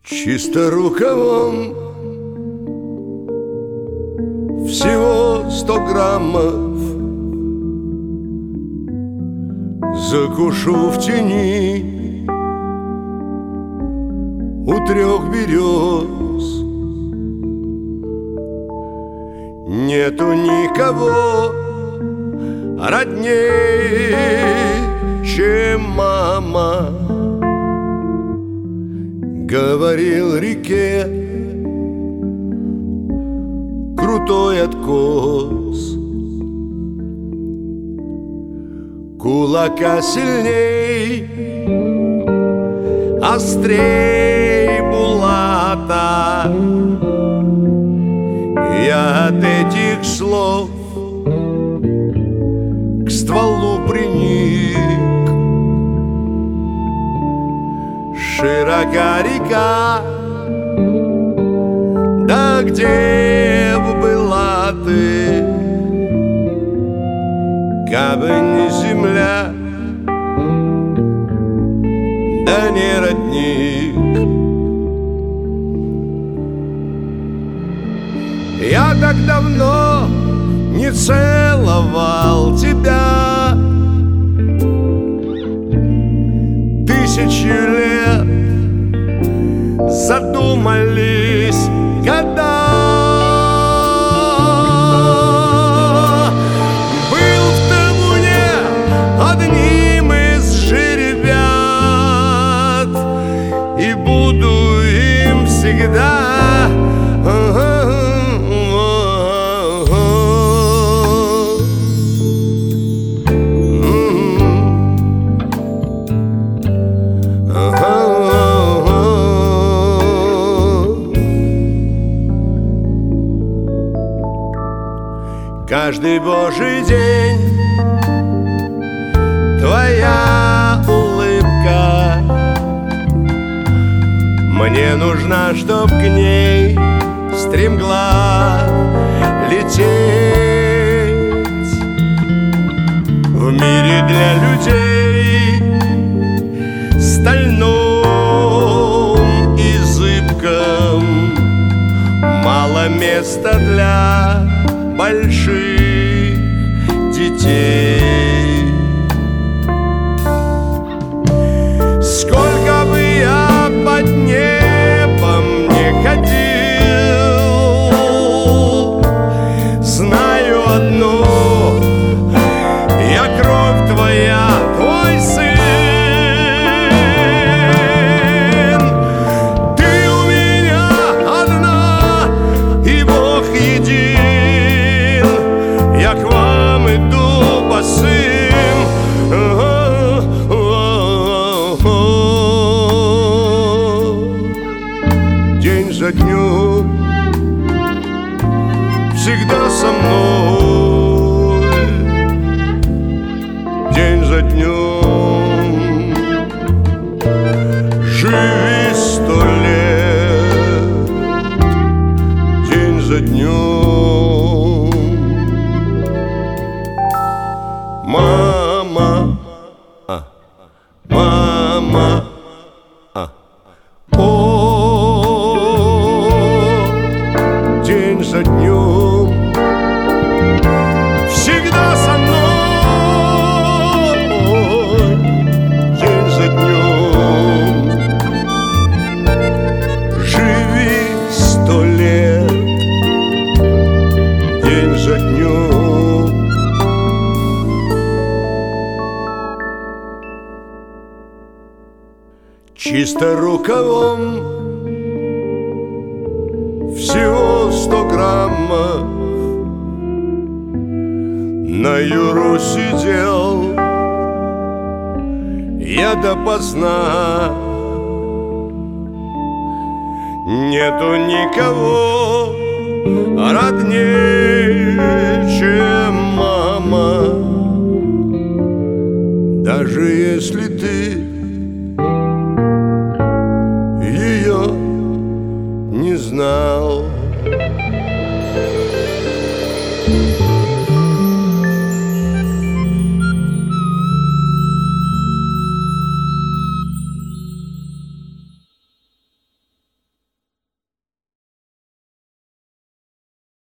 Чисто рукавом всего 100 граммов закушу в тени у 3 берез. Нету никого родней, чем мама, говорил реке крутой откос. Кулака сильней, острей булата. Я от этих слов к стволу приник. Широка река, да где б была ты, кабы не земля, да не родник. Я так давно не целовал тебя, 1000 лет задумались года. Был в табуне одним из жеребят и буду им всегда. Каждый божий день твоя улыбка мне нужна, чтоб к ней стремглав лететь. В мире для людей стальном и зыбком мало места для больших детей. Сколько бы я под небом не ходил, знаю одно: я кровь твоя, твой сын. Ты у меня одна, и Бог един. Я к вам иду босым. День за днем всегда со мной. День за днем живи 100 лет. День за днем. Мама, мама, о, день за днем всегда со мной. День за днем живи 100 лет. День за днем. Чисто рукавом всего 100 граммов на Юру сидел я допоздна. Нету никого роднее, чем мама, даже если ты ее не знал.